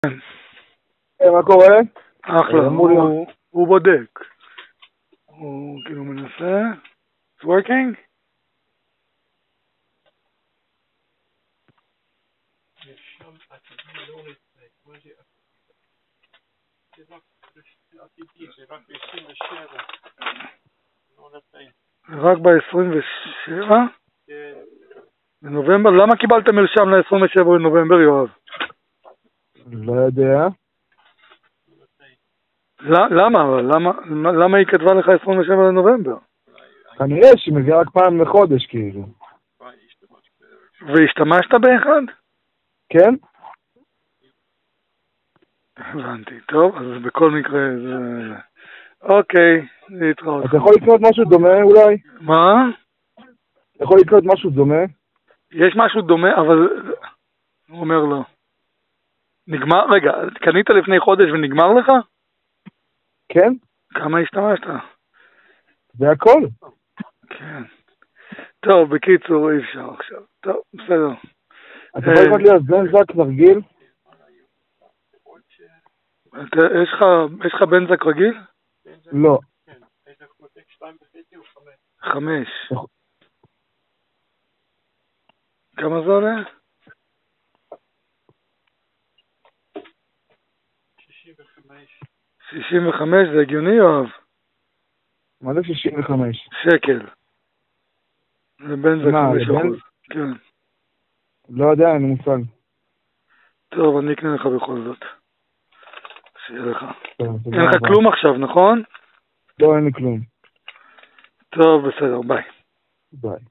מה קורה? אחלה, הוא בודק. הוא כאילו מנסה. It's working? רק ב-27? בנובמבר? למה קיבלת מרשם ל-27 בנובמבר, יואב? לא יודע. למה היא כתבה לך 27 בנובמבר? כנראה שהיא מביאה רק פעם לחודש, כאילו. והשתמשת באחד? כן? הבנתי, טוב, אז בכל מקרה זה... אוקיי, להתראות. אתה יכול לקנות משהו דומה אולי? מה? אתה יכול לקנות משהו דומה? יש משהו דומה, אבל... הוא אומר לא. נגמר? רגע, קנית לפני חודש ונגמר לך? כן? כמה השתמשת? זה הכל. כן. טוב, בקיצור, אי אפשר עכשיו. טוב, בסדר. אתה יכול לקנות לי אז בנזק נרגיל? יש לך בנזק רגיל? לא. 5. כמה זה עולה? 65 זה הגיוני, יואב? מה זה 65? שקל. זה בנזק 5%. כן. לא יודע, אין לי מושג. טוב, אני אקנה לך בכל זאת. שיהיה לך. אין לך כלום עכשיו, נכון? לא, אין לי כלום. טוב, בסדר, ביי. ביי.